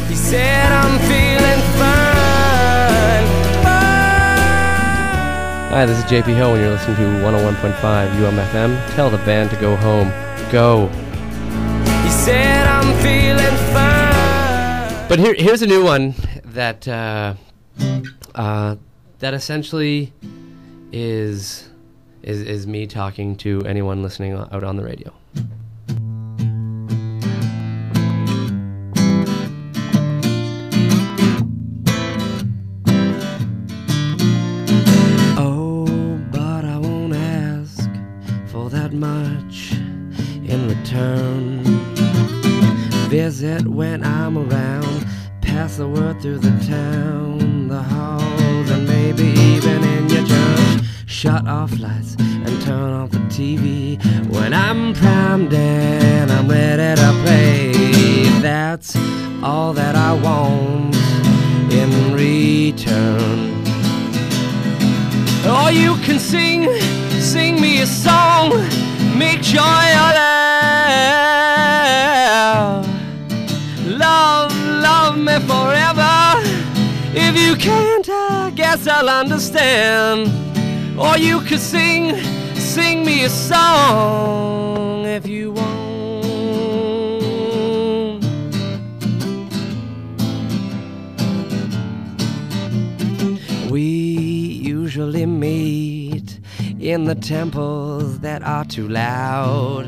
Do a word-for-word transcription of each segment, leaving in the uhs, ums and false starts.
He said I'm feeling fine, fine. Hi, this is J P Ho, and you're listening to one oh one point five U M F M. Tell the band to go home. Go. He said I'm feeling fine. But here, here's a new one that uh, uh, that essentially is is is me talking to anyone listening out on the radio. Oh, but I won't ask for that much in return. Visit when I'm around, pass the word through the town, the halls, and maybe even in your church. Shut off lights and turn off the T V when I'm primed and I'm ready to play. That's all that I want in return. Or you can sing, sing me a song, make joy all out. Love, love me forever. If you can't, I guess I'll understand. Or you could sing, sing me a song if you want. We usually meet in the temples that are too loud,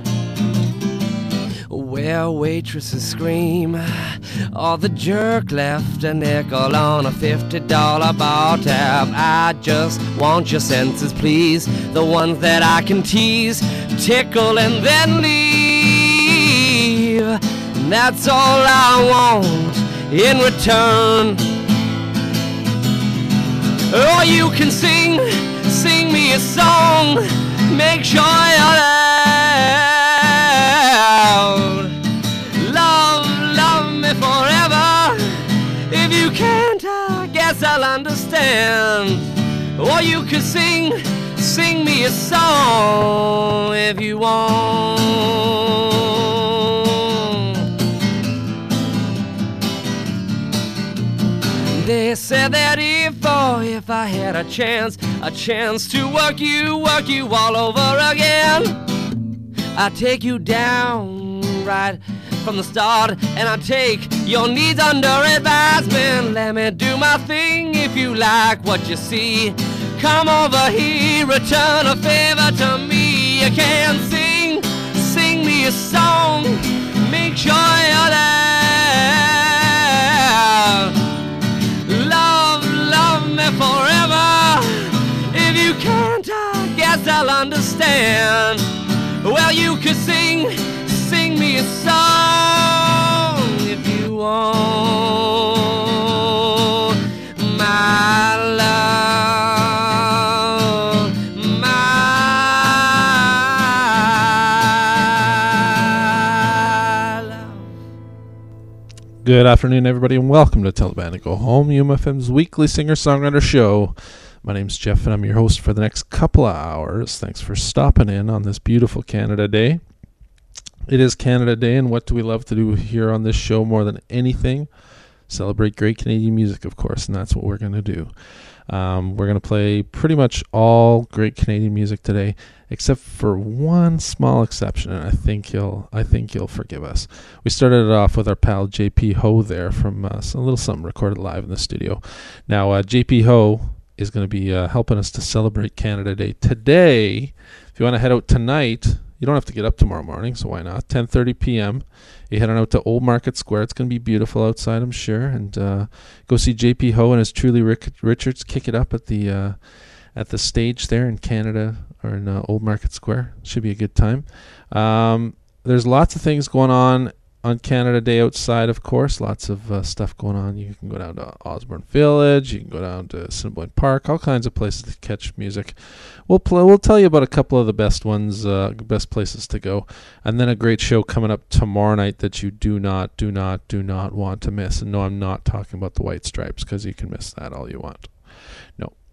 where waitresses scream, or the jerk left a nickel on a fifty dollar bar tab. I just want your senses, please, the ones that I can tease, tickle, and then leave. And that's all I want in return. Or you can sing, sing me a song, make joy all out. Love, love me forever. If you can't, I guess I'll understand. Or you could sing, sing me a song if you want. They said that if, oh, if I had a chance, a chance to work you, work you all over again, I'd take you down right from the start, and I'd take your needs under advisement. Let me do my thing if you like what you see. Come over here, return a favor to me. You can sing, sing me a song, make joy all out. Love, love me forever. If you can't, I guess I'll understand. Well, you could sing, sing me a song if you want. My love, my love. Good afternoon, everybody, and welcome to Tell the Band to Go Home, U M F M's weekly singer-songwriter show. My name's Jeff, and I'm your host for the next couple of hours. Thanks for stopping in on this beautiful Canada Day. It is Canada Day, and what do we love to do here on this show more than anything? Celebrate great Canadian music, of course, and that's what we're going to do. Um, we're going to play pretty much all great Canadian music today, except for one small exception, and I think you'll I think you'll forgive us. We started it off with our pal J P Ho there from uh, a little something recorded live in the studio. Now, uh, J P Ho is going to be uh, helping us to celebrate Canada Day today. If you want to head out tonight, you don't have to get up tomorrow morning, so why not? ten thirty p.m. You're heading out to Old Market Square. It's going to be beautiful outside, I'm sure. And uh, go see J P Ho and his Truly Rick Richards kick it up at the uh, at the stage there in Canada, or in uh, Old Market Square. Should be a good time. Um, there's lots of things going on on Canada Day outside, of course. Lots of uh, stuff going on. You can go down to Osborne Village. You can go down to Assiniboine Park. All kinds of places to catch music. We'll play, we'll tell you about a couple of the best ones, uh, best places to go, and then a great show coming up tomorrow night that you do not, do not, do not want to miss. And no, I'm not talking about the White Stripes, because you can miss that all you want. No,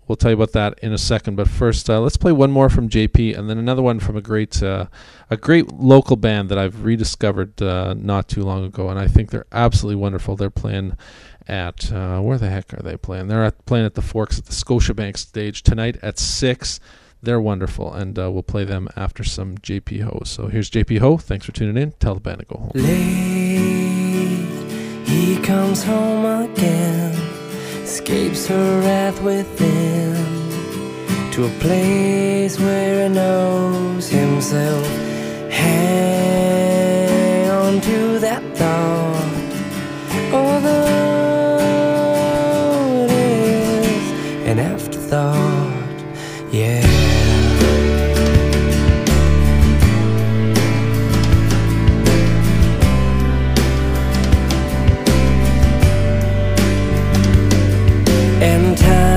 we'll tell you about that in a second. But first, uh, let's play one more from J P, and then another one from a great, uh, a great local band that I've rediscovered uh, not too long ago, and I think they're absolutely wonderful. They're playing at uh, where the heck are they playing? They're at, playing at the Forks at the Scotiabank stage tonight at six. They're wonderful, and uh, we'll play them after some J P Ho. So here's J P Ho. Thanks for tuning in. Tell the band to go home. Late, he comes home again, escapes her wrath within, to a place where he knows himself. Hang on to that thought, although it is an afterthought, yeah. And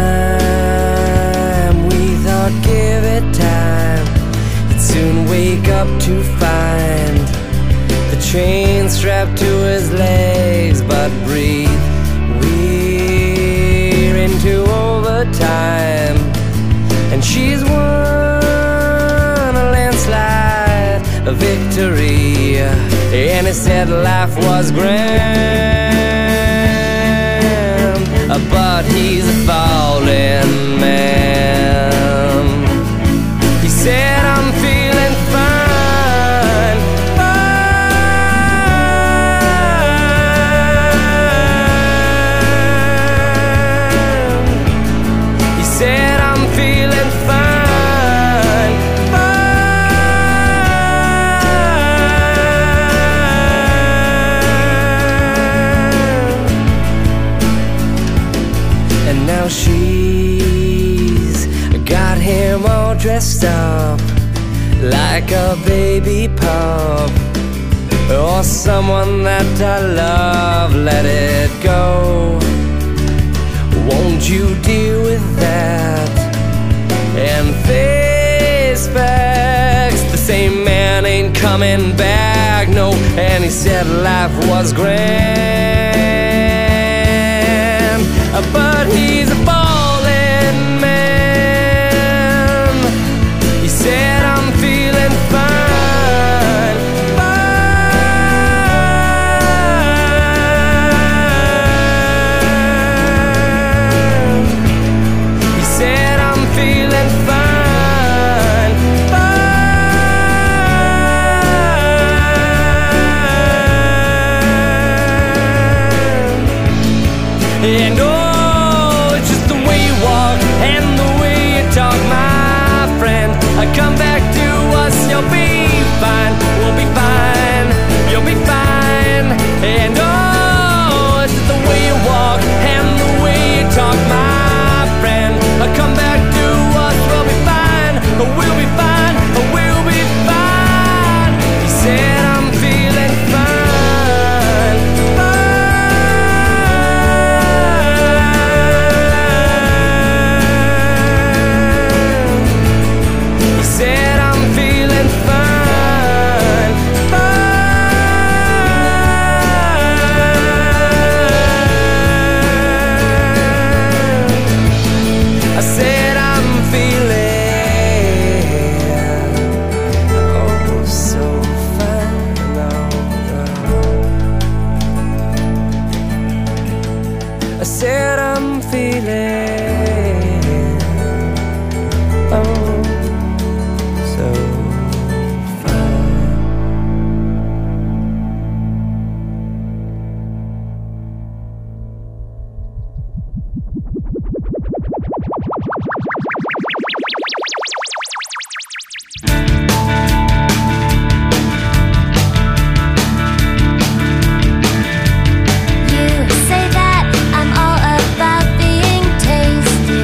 time, we thought, give it time, he'd soon wake up to find the chain strapped to his legs, but breathe, we're into overtime, and she's won a landslide, a victory, and he said life was grand. But he's a fallen man. He said, I'm feeling fine, fine. He said, I'm feeling fine, fine. Now she's got him all dressed up like a baby pup, or someone that I love. Let it go. Won't you deal with that and face facts? The same man ain't coming back, no. And he said life was grand, but he's a fallen man. He said, I'm feeling fine, fine. He said, I'm feeling fine, fine. And oh, come back to us, you'll be fine, we'll be fine, you'll be fine. And oh, it's just the way you walk and the way you talk, my friend. Come back to us, we'll be fine, we'll be fine, we'll be fine. He said, I'm feeling fine, fine. He said, I'm feeling fine, fine. I said, I'm feeling oh so fine now. I said, I'm feeling oh so fine. You say that I'm all about being tasty.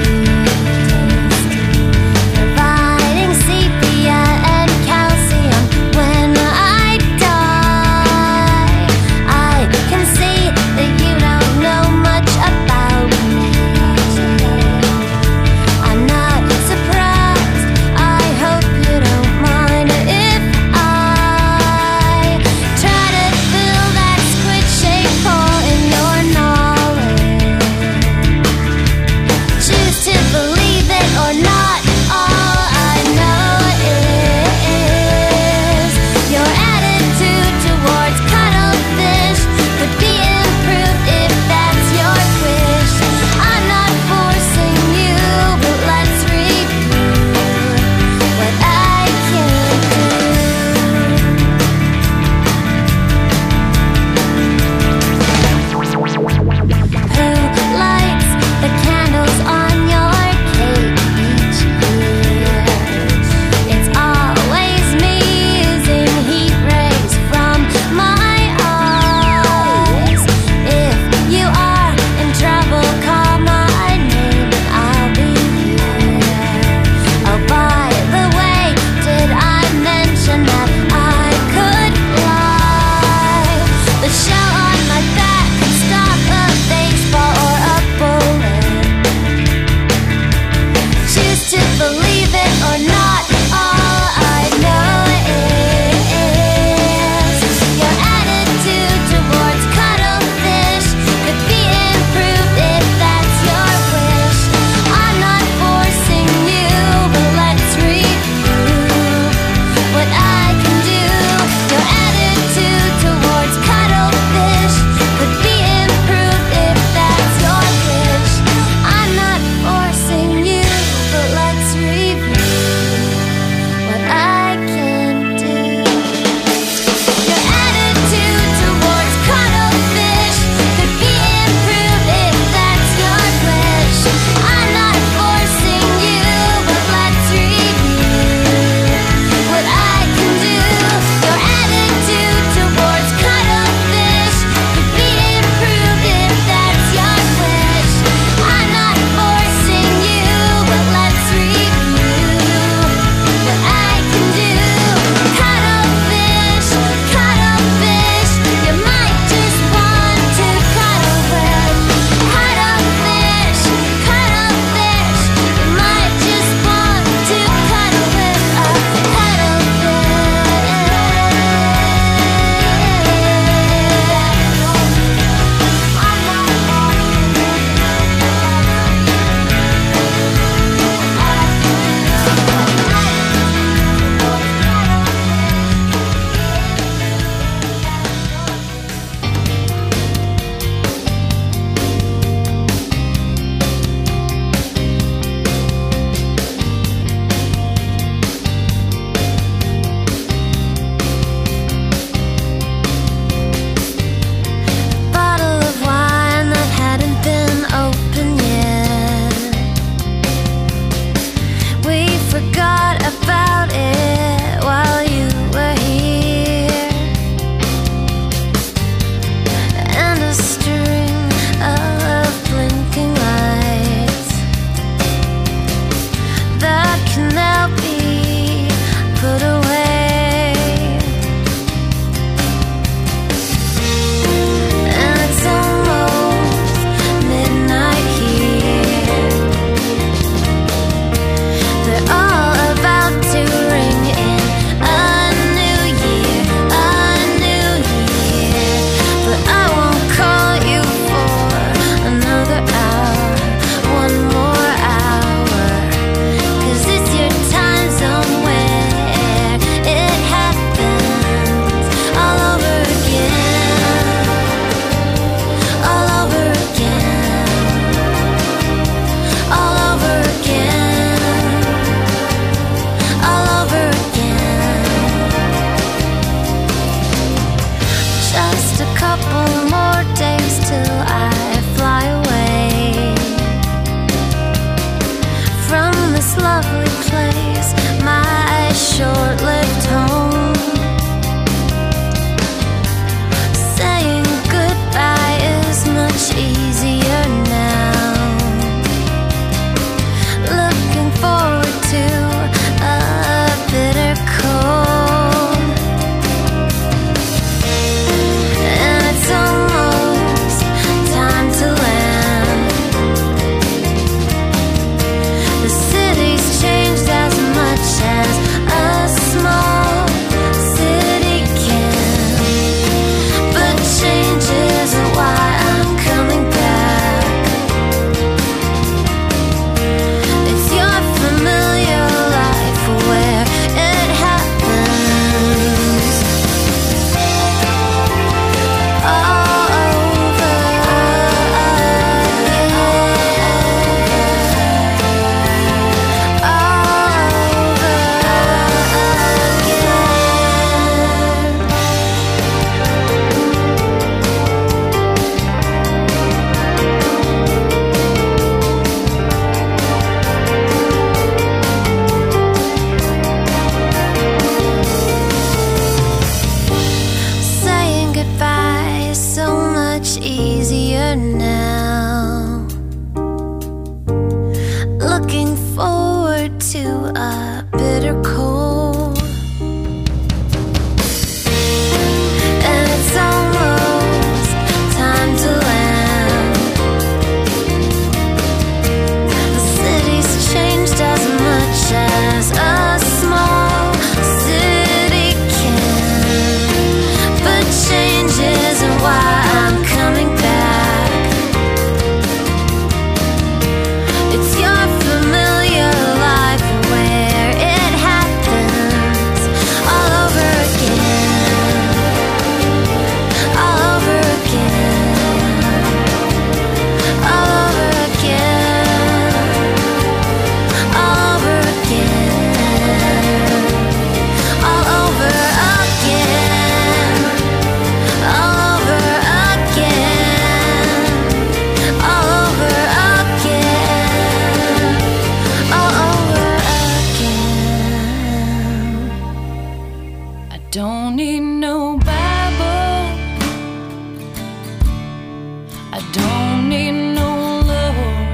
don't need no Lord.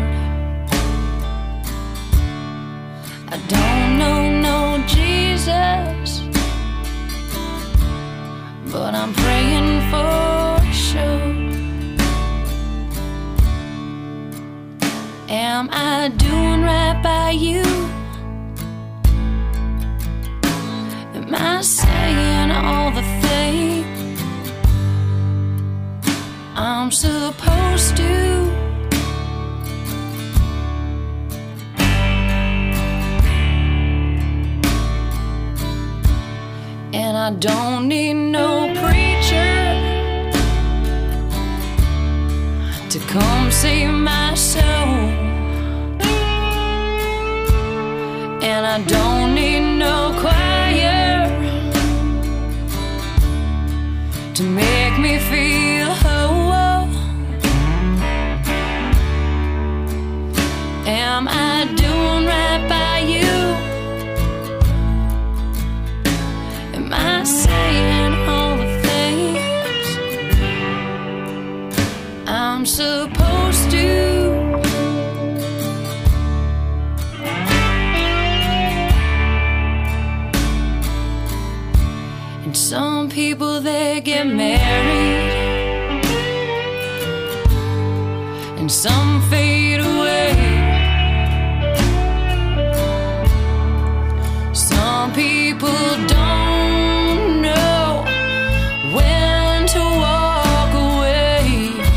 I don't know no Jesus, but I'm praying for sure. Am I doing right by you? Am I saying all the things I'm supposed to? And I don't need no preacher to come save my soul. And I don't need no choir to make me feel whole. Am I doing right by you? Am I saying all the things I'm supposed to? And some people, they get married, and some fade away. Some people don't know when to walk away,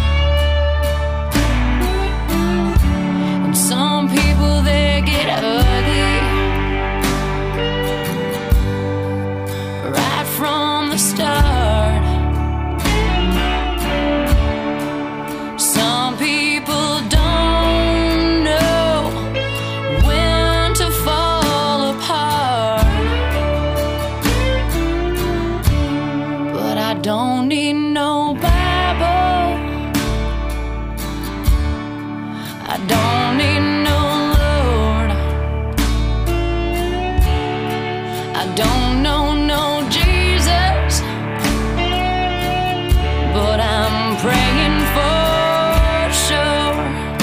and some people, they get ugly right from the start. Some people don't know when to fall apart, but I don't need no Bible. I don't need no Lord. I don't know no Jesus, but I'm praying for sure.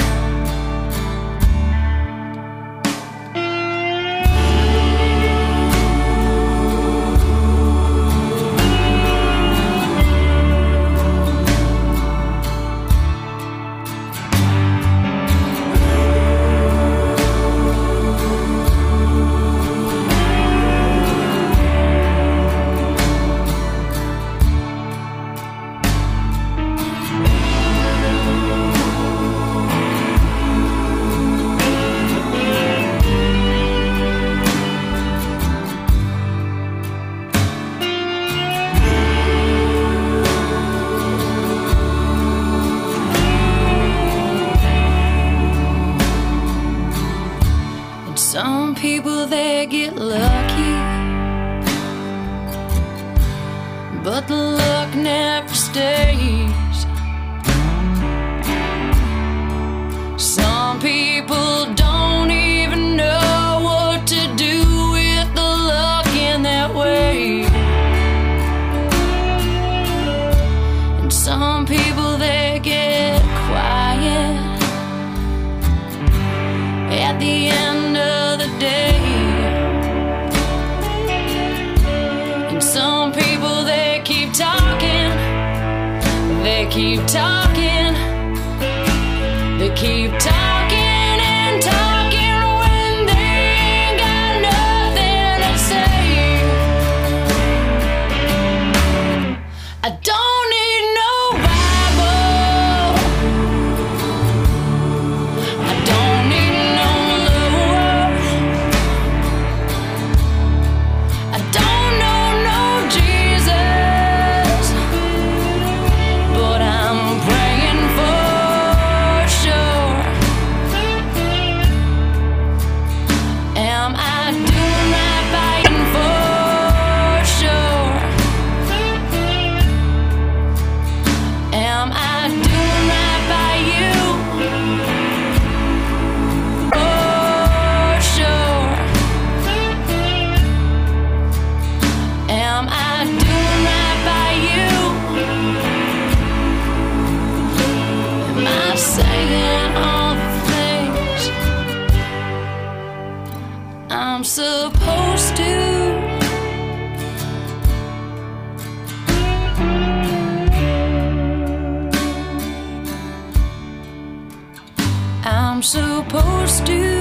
And some people, they get lucky, but the luck never stays. Some people don't even know what to do with the luck in their way. And some people, they get quiet at the end of the day. And some people, they keep talking, they keep talking, they keep talking and talking when they ain't got nothing to say. I don't need no Bible. I don't need no Lord. I don't know no Jesus, but I'm praying for sure. by saying all the things I'm supposed to. I'm supposed to.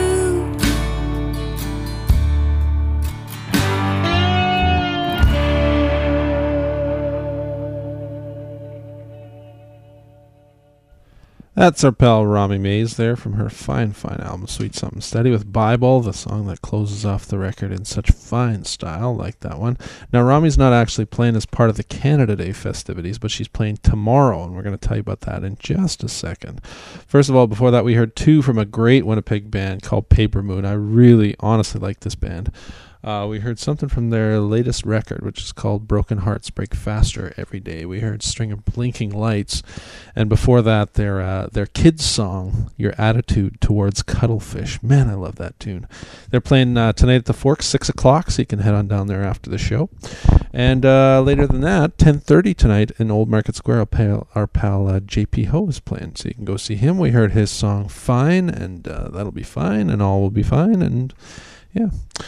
That's our pal Rami Mays there from her fine, fine album, Sweet Something Steady, with Bible, the song that closes off the record in such fine style, like that one. Now, Rami's not actually playing as part of the Canada Day festivities, but she's playing tomorrow, and we're going to tell you about that in just a second. First of all, before that, we heard two from a great Winnipeg band called Paper Moon. I really, honestly like this band. Uh, we heard something from their latest record, which is called Broken Hearts Break Faster Every Day. We heard String of Blinking Lights, and before that, their uh, their kids' song, Your Attitude Towards Cuttlefish. Man, I love that tune. They're playing uh, tonight at the Forks, six o'clock, so you can head on down there after the show. And uh, later than that, ten thirty tonight in Old Market Square, our pal, our pal uh, J P Ho is playing, so you can go see him. We heard his song Fine, and uh, that'll be fine, and all will be fine, and... yeah.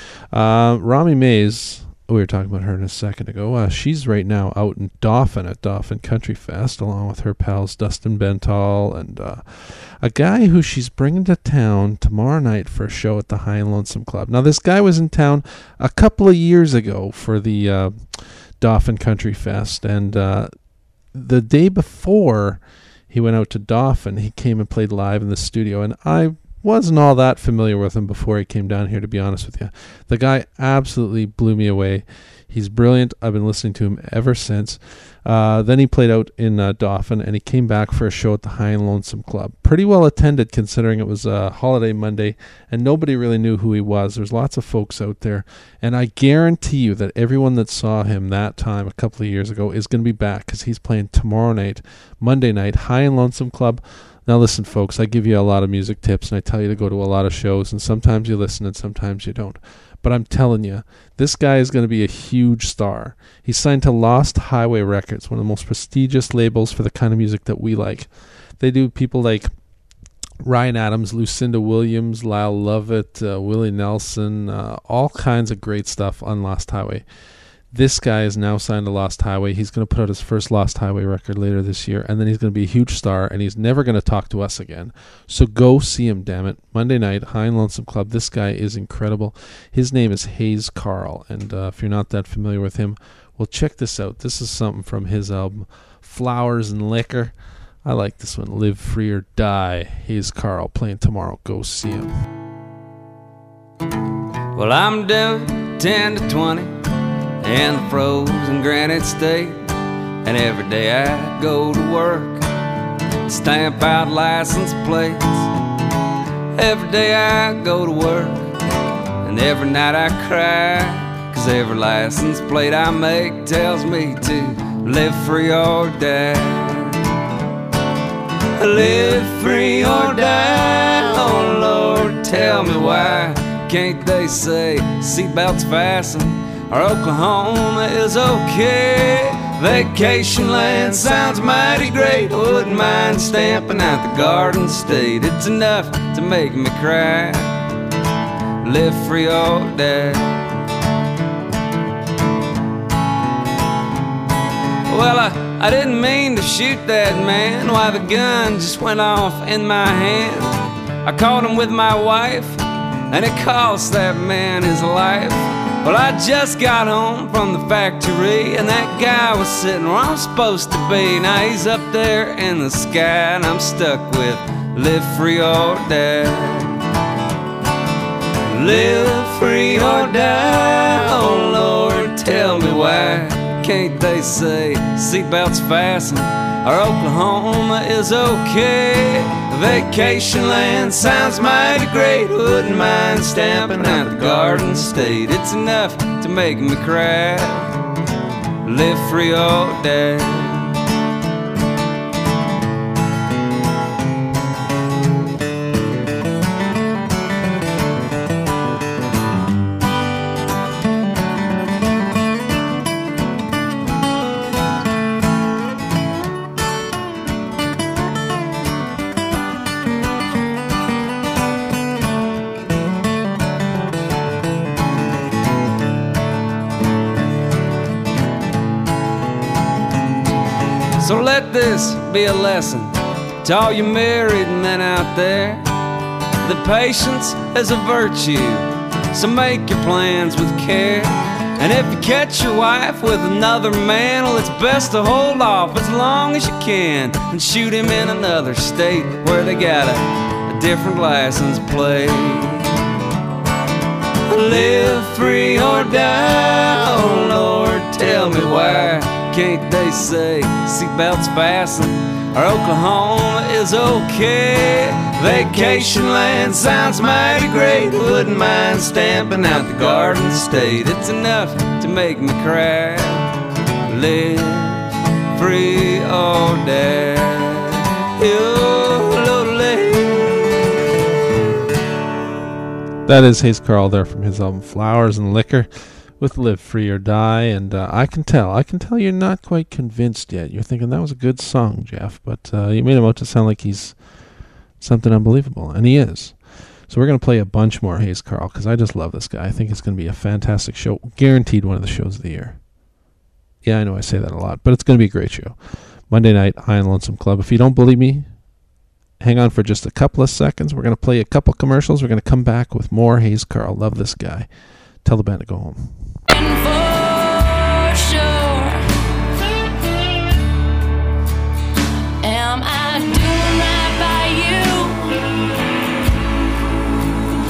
Uh, Rami Mays, we were talking about her in a second ago. Uh, she's right now out in Dauphin at Dauphin Country Fest, along with her pals Dustin Bentall and uh, a guy who she's bringing to town tomorrow night for a show at the High and Lonesome Club. Now, this guy was in town a couple of years ago for the uh, Dauphin Country Fest, and uh, the day before he went out to Dauphin, he came and played live in the studio, and I wasn't all that familiar with him before he came down here, to be honest with you. The guy absolutely blew me away. He's brilliant. I've been listening to him ever since. Uh, then he played out in uh, Dauphin, and he came back for a show at the High and Lonesome Club. Pretty well attended, considering it was a holiday Monday, and nobody really knew who he was. There's lots of folks out there, and I guarantee you that everyone that saw him that time a couple of years ago is going to be back, because he's playing tomorrow night, Monday night, High and Lonesome Club. Now listen, folks, I give you a lot of music tips, and I tell you to go to a lot of shows, and sometimes you listen and sometimes you don't. But I'm telling you, this guy is going to be a huge star. He's signed to Lost Highway Records, one of the most prestigious labels for the kind of music that we like. They do people like Ryan Adams, Lucinda Williams, Lyle Lovett, uh, Willie Nelson, uh, all kinds of great stuff on Lost Highway. This guy is now signed to Lost Highway. He's going to put out his first Lost Highway record later this year, and then he's going to be a huge star, and he's never going to talk to us again. So go see him, damn it. Monday night, High and Lonesome Club. This guy is incredible. His name is Hayes Carl, and uh, if you're not that familiar with him, well, check this out. This is something from his album, Flowers and Liquor. I like this one, Live Free or Die. Hayes Carl playing tomorrow. Go see him. Well, I'm doing ten to twenty in the frozen granite state, and every day I go to work, stamp out license plates. Every day I go to work, and every night I cry, 'cause every license plate I make tells me to live free or die. Live free or die, oh Lord, tell me why can't they say seatbelts fasten, or Oklahoma is okay? Vacation land sounds mighty great. Wouldn't mind stamping out the Garden State. It's enough to make me cry. Live free or die. Well, I, I didn't mean to shoot that man. Why, the gun just went off in my hand. I caught him with my wife, and it cost that man his life. Well, I just got home from the factory, and that guy was sitting where I'm supposed to be. Now he's up there in the sky, and I'm stuck with live free or die. Live free or die, oh Lord, tell me why can't they say seatbelts fasten, or Oklahoma is okay? Vacation land sounds mighty great. Wouldn't mind stamping out the Garden State. It's enough to make me cry. Live free or die. So let this be a lesson to all you married men out there, that patience is a virtue, so make your plans with care. And if you catch your wife with another man, well, it's best to hold off as long as you can and shoot him in another state where they got a, a different license plate. Live free or die, oh Lord, tell me why can't they say seatbelts fasten or Oklahoma is okay? Vacation land sounds mighty great, wouldn't mind stamping out the Garden State. It's enough to make me cry. Live free or die. That is Hayes Carll there from his album Flowers and Liquor with Live Free or Die. And uh, I can tell, I can tell you're not quite convinced yet. You're thinking that was a good song, Jeff, but uh, you made him out to sound like he's something unbelievable, and he is. So we're going to play a bunch more Hayes Carll because I just love this guy. I think it's going to be a fantastic show. Guaranteed one of the shows of the year. Yeah, I know I say that a lot, but it's going to be a great show. Monday night, High and Lonesome Club. If you don't believe me, hang on for just a couple of seconds. We're going to play a couple commercials. We're going to come back with more Hayes Carll. Love this guy. Tell the band to go home.